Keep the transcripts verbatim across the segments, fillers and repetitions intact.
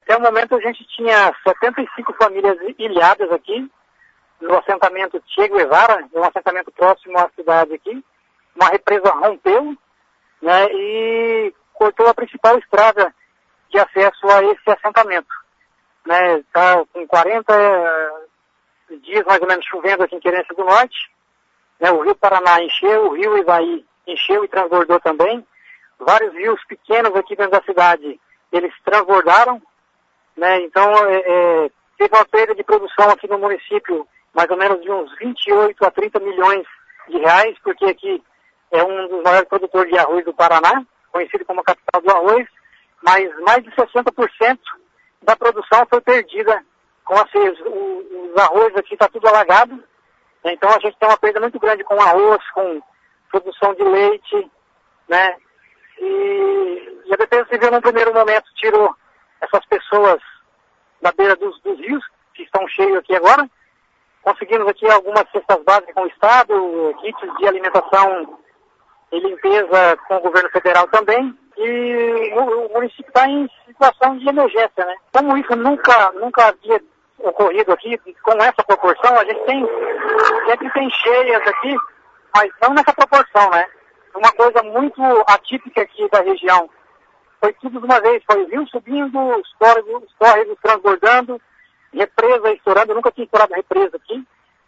Até o momento a gente tinha setenta e cinco famílias ilhadas aqui, no assentamento Che Guevara, um assentamento próximo à cidade aqui. Uma represa rompeu, né, e cortou a principal estrada de acesso a esse assentamento. Né, tá com quarenta dias mais ou menos chovendo aqui em Querência do Norte, né, o Rio Paraná encheu, o Rio Ivaí encheu e transbordou também. Vários rios pequenos aqui dentro da cidade, eles transbordaram, né, então é, é, teve uma perda de produção aqui no município, mais ou menos de uns vinte e oito a trinta milhões de reais, porque aqui é um dos maiores produtores de arroz do Paraná, conhecido como a capital do arroz, mas mais de sessenta por cento da produção foi perdida com assim, os, os arroz aqui está tudo alagado, né? Então a gente tem uma perda muito grande com arroz, com produção de leite, né? E, e a Defesa Civil num primeiro momento tirou essas pessoas da beira dos, dos rios, que estão cheios aqui agora. Conseguimos aqui algumas cestas básicas com o Estado, kits de alimentação e limpeza com o governo federal também. E o, o município está em situação de emergência, né? Como isso nunca, nunca havia ocorrido aqui, com essa proporção, a gente tem, sempre tem cheias aqui, mas não nessa proporção, né? Uma coisa muito atípica aqui da região. Foi tudo de uma vez, foi o rio subindo, os córregos, os córregos transbordando, represa estourando, eu nunca tinha estourado represa aqui.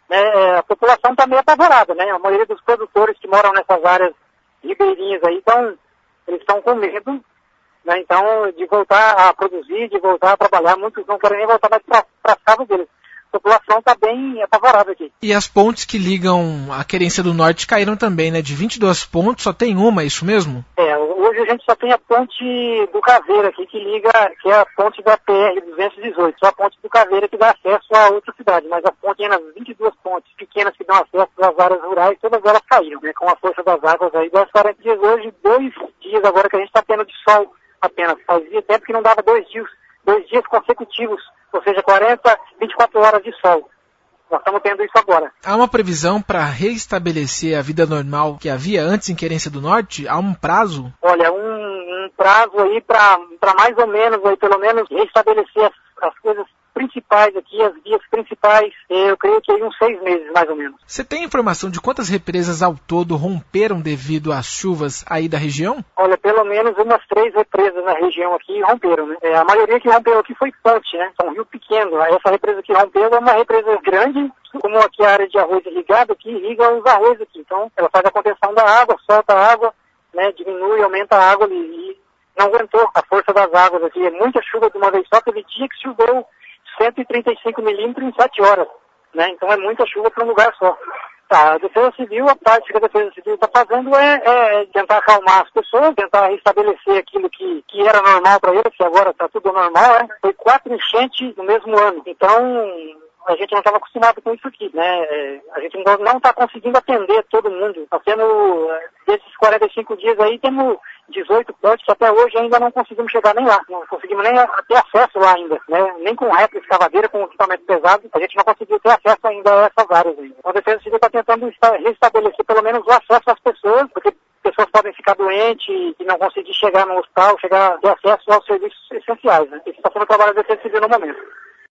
É, a população está meio apavorada, né? A maioria dos produtores que moram nessas áreas ribeirinhas aí, então, eles estão com medo, né? Então, de voltar a produzir, de voltar a trabalhar, muitos não querem nem voltar mais para as casas deles. A população está bem apavorada aqui. E as pontes que ligam a Querência do Norte caíram também, né? De vinte e duas pontes, só tem uma, é isso mesmo? É, hoje a gente só tem a ponte do Caveira aqui, que liga, que é a ponte da P R duzentos e dezoito, só a ponte do Caveira que dá acesso a outra cidade, mas a ponte, as vinte e duas pontes pequenas que dão acesso às áreas rurais, todas elas caíram, né? Com a força das águas aí, das quarenta dias hoje, dois dias agora que a gente está tendo de sol apenas. Fazia tempo que não dava dois dias, dois dias consecutivos, ou seja, quarenta, vinte e quatro horas de sol. Nós estamos tendo isso agora. Há uma previsão para reestabelecer a vida normal que havia antes em Querência do Norte? Há um prazo? Olha, um, um prazo aí para mais ou menos, aí, pelo menos, restabelecer as, as coisas principais aqui, as vias principais, eu creio que aí uns seis meses, mais ou menos. Você tem informação de quantas represas ao todo romperam devido às chuvas aí da região? Olha, pelo menos umas três represas na região aqui romperam, né? É, a maioria que rompeu aqui foi ponte, né? É um rio pequeno. Essa represa que rompeu é uma represa grande, como aqui a área de arroz irrigado, que irriga os arroz aqui. Então, ela faz a contenção da água, solta a água, né? Diminui, aumenta a água e não aguentou a força das águas aqui. É muita chuva de uma vez só, teve dia que choveu cento e trinta e cinco milímetros em sete horas, né? Então é muita chuva para um lugar só. Tá, a Defesa Civil, a parte que a Defesa Civil está fazendo é, é tentar acalmar as pessoas, tentar restabelecer aquilo que, que era normal para eles, que agora está tudo normal, né? Foi quatro enchentes no mesmo ano, então a gente não estava acostumado com isso aqui, né? A gente não está conseguindo atender todo mundo. Nós temos, desses quarenta e cinco dias aí, temos dezoito pontos que até hoje ainda não conseguimos chegar nem lá. Não conseguimos nem ter acesso lá ainda, né? Nem com réplicas, escavadeira, com equipamento pesado, a gente não conseguiu ter acesso ainda a essas áreas ainda. Então a Defesa Civil está tentando restabelecer pelo menos o acesso às pessoas, porque pessoas podem ficar doentes e não conseguir chegar no hospital, chegar ter acesso aos serviços essenciais, né? Esse está sendo o trabalho da Defesa Civil no momento.